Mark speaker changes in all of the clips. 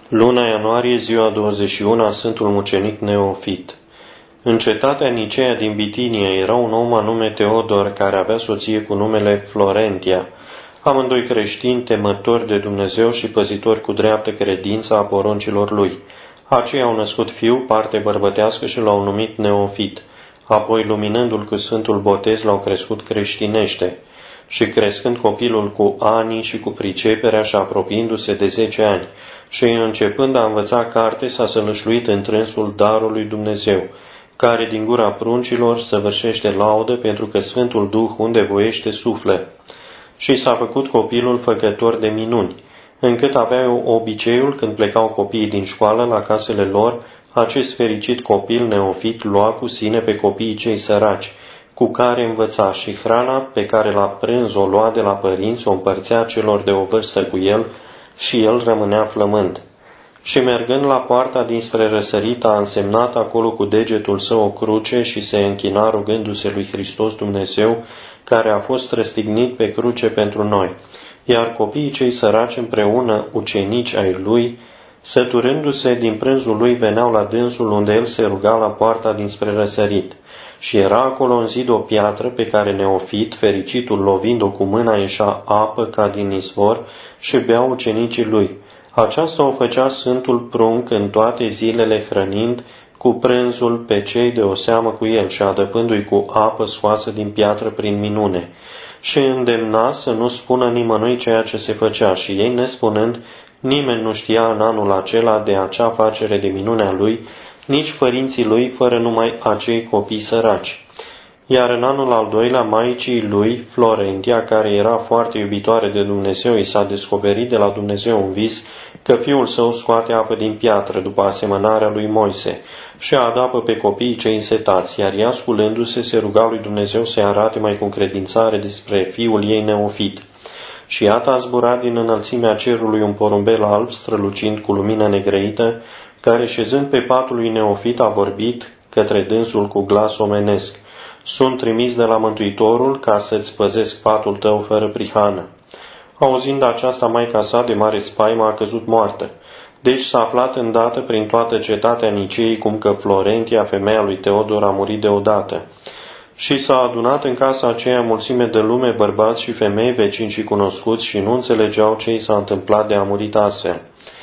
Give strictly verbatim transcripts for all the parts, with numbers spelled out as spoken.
Speaker 1: Luna ianuarie, ziua douăzeci și unu a Sfântul Mucenic Neofit. În cetatea Nicea din Bitinia era un om anume Teodor, care avea soție cu numele Florentia, amândoi creștini, temători de Dumnezeu și păzitori cu dreaptă credință a poruncilor lui. Aceia au născut fiu, parte bărbătească, și l-au numit Neofit. Apoi, luminându-l cu Sfântul Botez, l-au crescut creștinește. Și crescând copilul cu ani și cu priceperea și apropiindu-se de zece ani, și începând a învăța carte, s-a sălășluit în trânsul darului Dumnezeu, care din gura pruncilor săvârșește laudă, pentru că Sfântul Duh unde voiește suflă. Și s-a făcut copilul făcător de minuni, încât aveau obiceiul, când plecau copiii din școală la casele lor, acest fericit copil Neofit lua cu sine pe copiii cei săraci, cu care învăța, și hrana pe care la prânz o lua de la părinți o împărțea celor de o vârstă cu el, și el rămânea flămând. Și mergând la poarta dinspre răsărit, a însemnat acolo cu degetul său o cruce și se închina rugându-se lui Hristos Dumnezeu, care a fost răstignit pe cruce pentru noi. Iar copiii cei săraci împreună, ucenici ai lui, săturându-se din prânzul lui, veneau la dânsul unde el se ruga la poarta dinspre răsărit. Și era acolo în zid o piatră pe care Neofit, fericitul, lovind-o cu mâna, ieșea apă ca din izvor și beau ucenicii lui. Aceasta o făcea Sfântul Prunc în toate zilele, hrănind cu prânzul pe cei de o seamă cu el și adăpându-i cu apă scoasă din piatră prin minune. Și îndemna să nu spună nimănui ceea ce se făcea, și ei, nespunând, nimeni nu știa în anul acela de acea facere de minunea lui, nici părinții lui, fără numai acei copii săraci. Iar în anul al doilea, maicii lui, Florentia, care era foarte iubitoare de Dumnezeu, i s-a descoperit de la Dumnezeu un vis că fiul său scoate apă din piatră, după asemănarea lui Moise, și adapă pe copiii cei însetați, iar ea, sculându-se, se ruga lui Dumnezeu să-i arate mai cu încredințare despre fiul ei Neofit. Și iată a zburat din înălțimea cerului un porumbel alb, strălucind cu lumină negrăită, care, șezând pe patul lui Neofit, a vorbit către dânsul cu glas omenesc: „Sunt trimis de la Mântuitorul ca să-ți păzesc patul tău fără prihană.” Auzind aceasta, maica sa, de mare spaimă, a căzut moartă. Deci s-a aflat îndată prin toată cetatea Niceei cum că Florentia, femeia lui Teodor, a murit deodată. Și s-a adunat în casa aceea mulțime de lume, bărbați și femei, vecini și cunoscuți, și nu înțelegeau ce i s-a întâmplat de a murit astfel.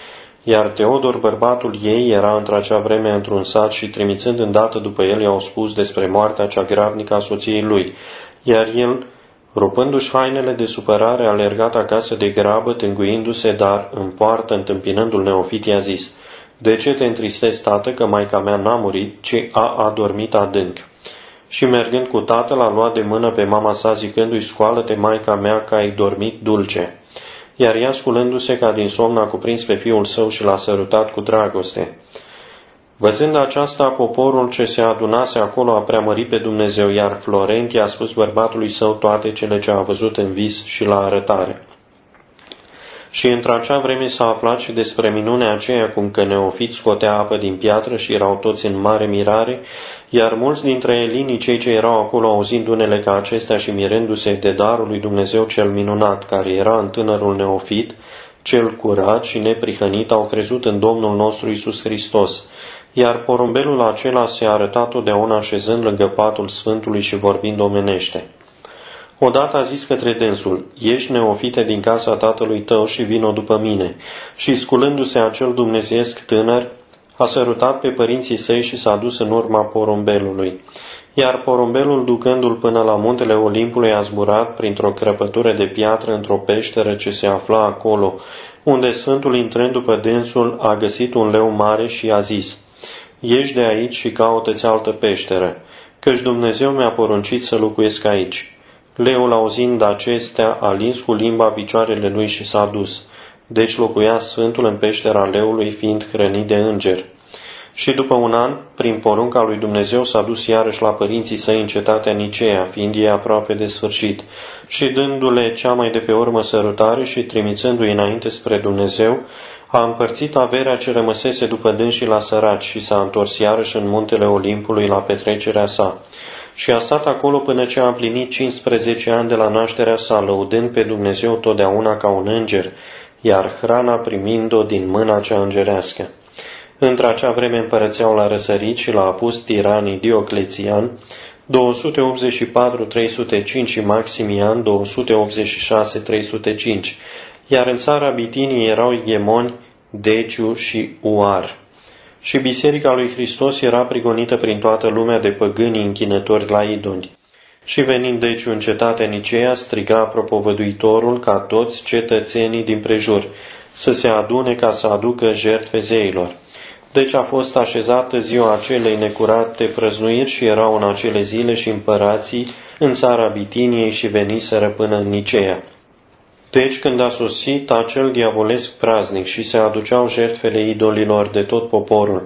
Speaker 1: Iar Teodor, bărbatul ei, era într-acea vreme într-un sat și, trimițând îndată după el, i-au spus despre moartea cea grabnică a soției lui. Iar el, rupându-și hainele de supărare, a alergat acasă de grabă, tânguindu-se, dar în poartă, întâmpinându-l Neofit, i-a zis: „De ce te întristezi, tată, că maica mea n-a murit, ci a adormit adânc?” Și mergând cu tatăl, a luat de mână pe mama sa, zicându-i: „Scoală-te, maica mea, că ai dormit dulce.” Iar ea, sculându-se ca din somn, a cuprins pe fiul său și l-a sărutat cu dragoste. Văzând aceasta, poporul ce se adunase acolo a preamărit pe Dumnezeu, iar Florentia a spus bărbatului său toate cele ce a văzut în vis și la arătare. Și într-acea vreme s-a aflat și despre minunea aceea, cum că Neofit scotea apă din piatră, și erau toți în mare mirare, iar mulți dintre elinii, cei ce erau acolo, auzind unele ca acestea și mirându-se de darul lui Dumnezeu cel minunat, care era în tânărul Neofit, cel curat și neprihănit, au crezut în Domnul nostru Iisus Hristos. Iar porumbelul acela se arăta totdeauna șezând lângă patul Sfântului și vorbind omenește. Odată a zis către dânsul: „Ieși, Neofite, din casa tatălui tău și vino după mine.” Și sculându-se acel dumnezeiesc tânăr, a sărutat pe părinții săi și s-a dus în urma porumbelului. Iar porumbelul, ducându-l până la muntele Olimpului, a zburat printr-o crăpătură de piatră într-o peșteră ce se afla acolo, unde Sfântul, intrând după dânsul, a găsit un leu mare și a zis: „Ieși de aici și caută-ți altă peșteră, căci Dumnezeu mi-a poruncit să locuiesc aici.” Leul, auzind acestea, a lins cu limba picioarele lui și s-a dus. Deci locuia Sfântul în peștera leului, fiind hrănit de îngeri. Și după un an, prin porunca lui Dumnezeu, s-a dus iarăși la părinții săi în cetatea Nicea, fiind ei aproape de sfârșit, și dându-le cea mai de pe urmă sărutare și trimițându-i înainte spre Dumnezeu, a împărțit averea ce rămăsese după dânsii la săraci și s-a întors iarăși în muntele Olimpului la petrecerea sa. Și a stat acolo până ce a împlinit cincisprezece ani de la nașterea sa, lăudând pe Dumnezeu totdeauna ca un înger, iar hrana primind-o din mâna cea îngerească. Între acea vreme împărățeau la răsărit și la apus tiranii Dioclețian, două sute optzeci și patru trei sute cinci și Maximian, două sute optzeci și șase trei sute cinci, iar în țara Bitiniei erau igemoni Deciu și Uar. Și biserica lui Hristos era prigonită prin toată lumea de păgânii închinători la idoli. Și venind Deciu în cetatea Niceea, striga propovăduitorul ca toți cetățenii din prejur să se adune ca să aducă jertfe zeilor. Deci a fost așezată ziua acelei necurate prăznuiri și erau în acele zile și împărații în țara Bitiniei și veniseră până în Niceea. Deci când a sosit acel diavolesc praznic și se aduceau jertfele idolilor de tot poporul,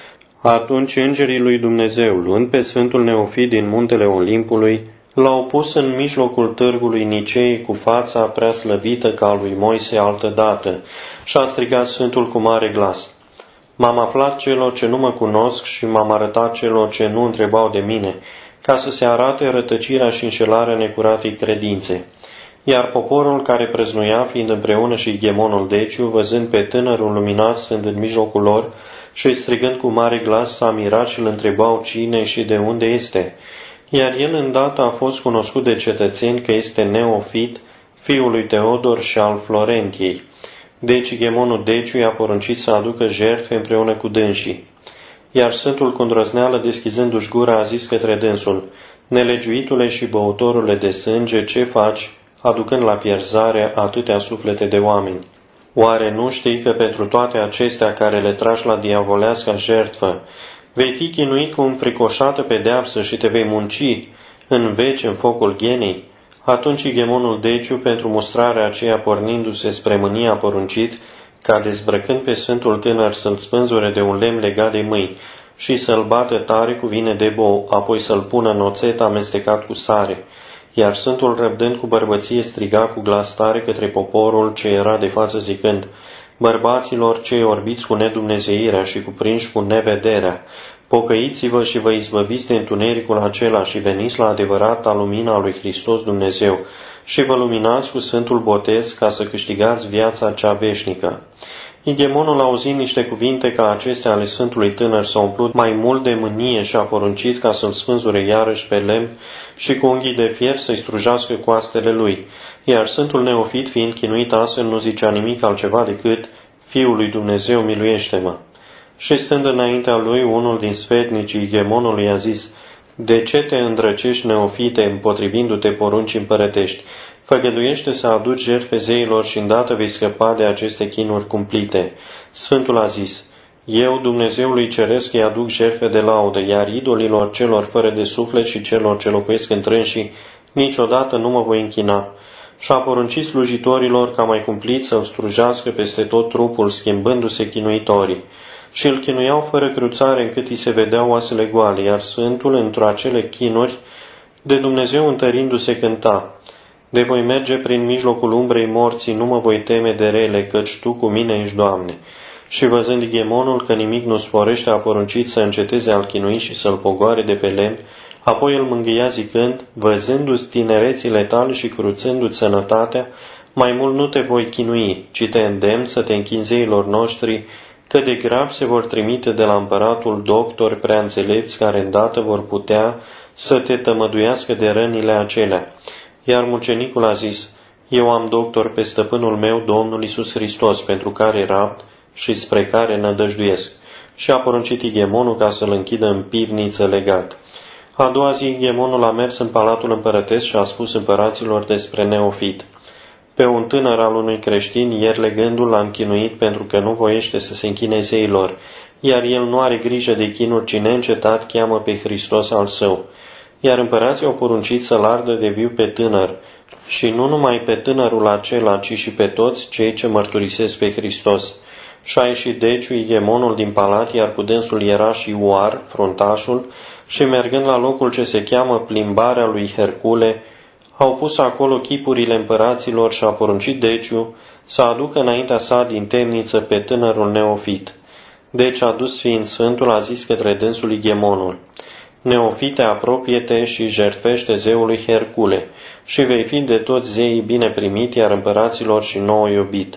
Speaker 1: atunci îngerii lui Dumnezeu, luând pe Sfântul Neofit din muntele Olimpului, l-au pus în mijlocul târgului Niceei cu fața prea slăvită ca a lui Moise altădată și a strigat Sfântul cu mare glas: M-am aflat celor ce nu mă cunosc și m-am arătat celor ce nu întrebau de mine, ca să se arate rătăcirea și înșelarea necuratei credințe. Iar poporul care prăznuia, fiind împreună și Igemonul Deciu, văzând pe tânărul luminat stând în mijlocul lor și strigând cu mare glas, s-a mirat și îl întrebau cine și de unde este. Iar el îndată a fost cunoscut de cetățeni că este Neofit, fiul lui Teodor și al Florentiei. Deci Igemonul Deciu i-a poruncit să aducă jertfe împreună cu dânsii. Iar Sfântul cu îndrăzneală, deschizându-și gura, a zis către dânsul: Nelegiuitule și băutorule de sânge, ce faci, aducând la pierzare atâtea suflete de oameni? Oare nu știi că pentru toate acestea care le tragi la diavolească jertfă, vei fi chinuit cu înfricoșată pedeapsă și te vei munci în veci în focul ghenei? Atunci Igemonul Deciu, pentru mustrarea aceea pornindu-se spre mânie, a poruncit ca, dezbrăcând pe Sfântul tânăr, să-l spânzure de un lemn legat de mâini și să-l bată tare cu vine de bou, apoi să-l pună în oțet amestecat cu sare. Iar Sfântul, răbdând cu bărbăție, striga cu glas tare către poporul ce era de față, zicând: Bărbaților cei orbiți cu nedumnezeirea și cuprinși cu nevederea, pocăiți-vă și vă izbăviți de întunericul acela și veniți la adevărata lumina lui Hristos Dumnezeu și vă luminați cu Sfântul Botez ca să câștigați viața cea veșnică. Igemonul, auzind niște cuvinte ca acestea ale Sfântului tânăr, s-a umplut mai mult de mânie și a poruncit ca să-l spânzure iarăși pe lemn și cu unghii de fier să-i strujească coastele lui. Iar Sfântul Neofit, fiind chinuit astfel, nu zicea nimic altceva decât: Fiul lui Dumnezeu, miluiește-mă! Și stând înaintea lui, unul din sfetnicii Igemonului a zis: De ce te îndrăcești, Neofite, împotrivindu-te poruncii împărătești? Făgăduiește să aduci jertfe zeilor și îndată vei scăpa de aceste chinuri cumplite. Sfântul a zis: Eu, Dumnezeului Ceresc, îi aduc jertfe de laudă, iar idolilor celor fără de suflet și celor ce locuiesc întrânși, niciodată nu mă voi închina. Și a poruncit slujitorilor ca mai cumplit să-l strujească peste tot trupul, schimbându-se chinuitorii. Și îl chinuiau fără cruțare, încât îi se vedeau oasele goale, iar Sfântul, într-o acele chinuri, de Dumnezeu întărindu-se, cânta: De voi merge prin mijlocul umbrei morții, nu mă voi teme de rele, căci Tu cu mine ești, Doamne. Și văzând Igemonul că nimic nu sporește, a poruncit să înceteze al chinui și să-l pogoare de pe lemn, apoi îl mângâia zicând: Văzându-ți tinerețile tale și cruțându-ți sănătatea, mai mult nu te voi chinui, ci te îndemn să te închin zeilor noștri, că de grab se vor trimite de la împăratul doctori prea înțelepți, care îndată vor putea să te tămăduiască de rănile acelea. Iar mucenicul a zis: Eu am doctor pe stăpânul meu, Domnul Iisus Hristos, pentru care rapt și spre care nădăjduiesc. Și a poruncit Igemonul ca să-l închidă în pivniță legat. A doua zi Igemonul a mers în palatul împărătesc și a spus împăraților despre Neofit. Pe un tânăr al unui creștin, ieri legându-l, l-a închinuit pentru că nu voiește să se închine zeilor, iar el nu are grijă de chinuri, ci neîncetat cheamă pe Hristos al său. Iar împărații au poruncit să-l ardă de viu pe tânăr, și nu numai pe tânărul acela, ci și pe toți cei ce mărturisesc pe Hristos. Și a ieșit Deciu, Igemonul, din palat, iar cu dânsul era și Uar, fruntașul, și mergând la locul ce se cheamă Plimbarea lui Hercule, au pus acolo chipurile împăraților și a poruncit Deciu să aducă înaintea sa din temniță pe tânărul Neofit. Deci, adus fiind Sfântul, a zis către dânsul Igemonul: Neofite, apropie-te și jertfește zeului Hercule și vei fi de toți zeii bine primit, iar împăraților și nouă iubit.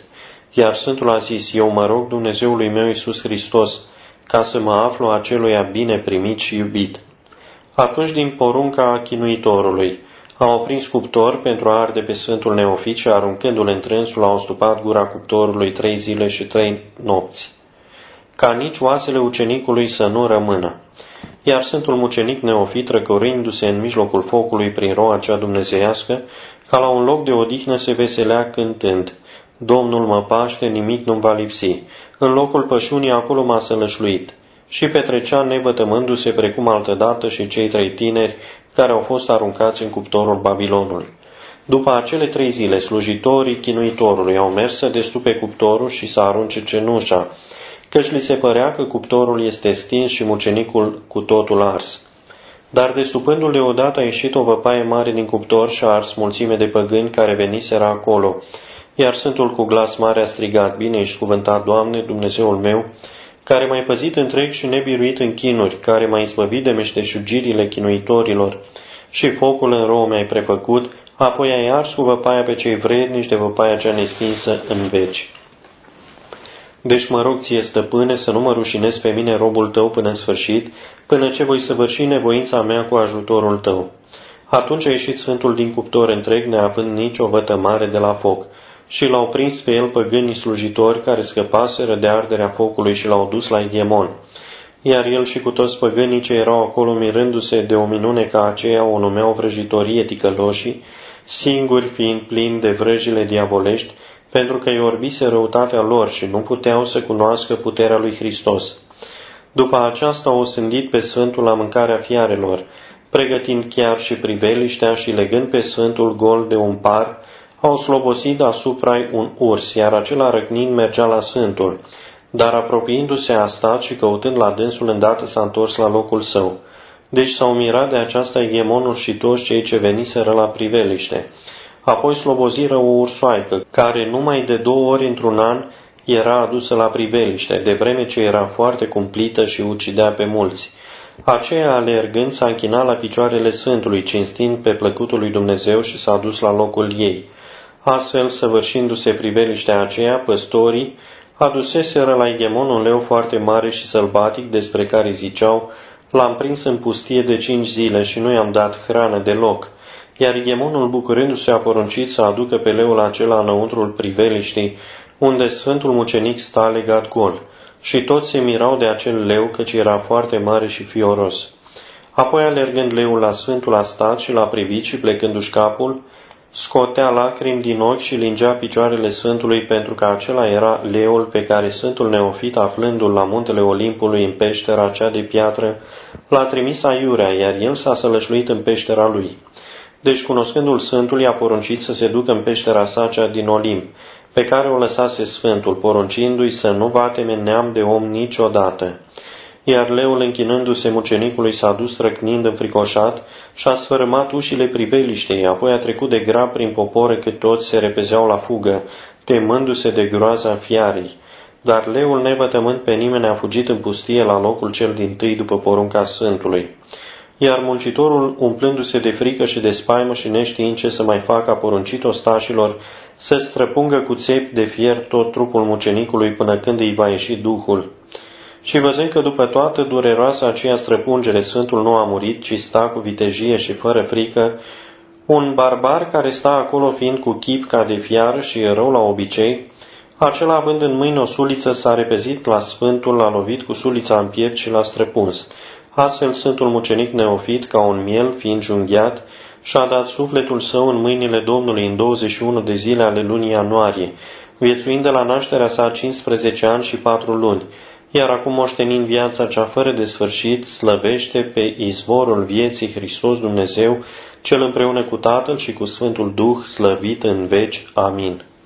Speaker 1: Iar Sfântul a zis, eu mă rog Dumnezeului meu Iisus Hristos, ca să mă aflu aceluia bine primit și iubit. Atunci, din porunca chinuitorului, a oprins cuptor pentru a arde pe Sfântul Neofit și, aruncându-l în trânsul, a ostupat gura cuptorului trei zile și trei nopți, ca nici oasele ucenicului să nu rămână. Iar Sfântul Mucenic Neofit, răcorindu-se în mijlocul focului prin roa cea dumnezeiască, ca la un loc de odihnă se veselea cântând, Domnul mă paște, nimic nu-mi va lipsi. În locul pășunii acolo m-a sălășluit. Și petrecea nevătămându-se precum altădată și cei trei tineri care au fost aruncați în cuptorul Babilonului. După acele trei zile, slujitorii chinuitorului au mers să destupe cuptorul și să arunce cenușa, căci li se părea că cuptorul este stins și mucenicul cu totul ars. Dar destupându-l deodată a ieșit o văpaie mare din cuptor și a ars mulțime de păgâni care veniseră acolo, iar Sfântul cu glas mare a strigat, bine ești cuvântat, Doamne, Dumnezeul meu, care m-ai păzit întreg și nebiruit în chinuri, care m-ai izbăvit de meșteșugirile chinuitorilor și focul în rouă mi-ai prefăcut, apoi ai ars cu văpaia pe cei vrednici de văpaia cea nestinsă în veci. Deci mă rog ție, stăpâne, să nu mă rușinezi pe mine, robul tău, până în sfârșit, până ce voi săvârși nevoința mea cu ajutorul tău. Atunci a ieșit Sfântul din cuptor întreg, neavând nicio vătămare de la foc, și l-au prins pe el păgânii slujitori care scăpaseră de arderea focului și l-au dus la Eghemon. Iar el și cu toți păgânii ce erau acolo, mirându-se de o minune ca aceea, o numeau vrăjitorie ticăloșii, singuri fiind plini de vrăjile diavolești, pentru că îi orbise răutatea lor și nu puteau să cunoască puterea lui Hristos. După aceasta au osândit pe Sfântul la mâncarea fiarelor, pregătind chiar și priveliștea și legând pe Sfântul gol de un par, au slobosit asupra un urs, iar acela răcnind mergea la Sfântul, dar apropiindu-se a stat și căutând la dânsul îndată s-a întors la locul său. Deci s-au mirat de aceasta Eghemonul și toți cei ce veniseră la priveliște. Apoi sloboziră o ursoaică, care numai de două ori într-un an era adusă la priveliște, de vreme ce era foarte cumplită și ucidea pe mulți. Aceea, alergând, s-a închinat la picioarele Sfântului, cinstind pe plăcutul lui Dumnezeu și s-a dus la locul ei. Astfel, săvârșindu-se priveliștea aceea, păstorii aduseseră la Eghemon un leu foarte mare și sălbatic, despre care ziceau, l-am prins în pustie de cinci zile și nu i-am dat hrană deloc. Iar Eghemonul, bucurându-se, a poruncit să aducă pe leul acela înăuntrul priveliștii, unde Sfântul Mucenic sta legat gol, și toți se mirau de acel leu, căci era foarte mare și fioros. Apoi, alergând leul la Sfântul, a stat și l-a privit și, plecându-și capul, scotea lacrimi din ochi și lingea picioarele Sfântului, pentru că acela era leul pe care Sfântul Neofit, aflându-l la muntele Olimpului în peștera cea de piatră, l-a trimis aiurea, iar el s-a sălășluit în peștera lui. Deci, cunoscându-l Sfântul, i-a poruncit să se ducă în peștera sa cea din Olimp, pe care o lăsase Sfântul, poruncindu-i să nu vateme neam de om niciodată. Iar leul, închinându-se mucenicului, s-a dus trăcnind înfricoșat și a sfărâmat ușile priveliștei, apoi a trecut de grab prin popore cât toți se repezeau la fugă, temându-se de groaza fiarei. Dar leul, nevătămând pe nimeni, a fugit în pustie la locul cel dintâi după porunca Sfântului. Iar muncitorul, umplându-se de frică și de spaimă și neștiind ce să mai facă, a poruncit ostașilor să străpungă cu țepi de fier tot trupul mucenicului până când îi va ieși duhul. Și văzând că după toată dureroasa aceea străpungere Sfântul nu a murit, ci sta cu vitejie și fără frică, un barbar care sta acolo fiind cu chip ca de fiară și rău la obicei, acela având în mâini o suliță s-a repezit la Sfântul, l-a lovit cu sulița în piept și l-a străpuns. Astfel Sfântul Mucenic Neofit, ca un miel fiind junghiat, și-a dat sufletul său în mâinile Domnului în douăzeci și unu de zile ale lunii ianuarie, viețuind de la nașterea sa cincisprezece ani și patru luni, iar acum moștenind viața cea fără de sfârșit, slăvește pe izvorul vieții Hristos Dumnezeu, cel împreună cu Tatăl și cu Sfântul Duh, slăvit în veci. Amin.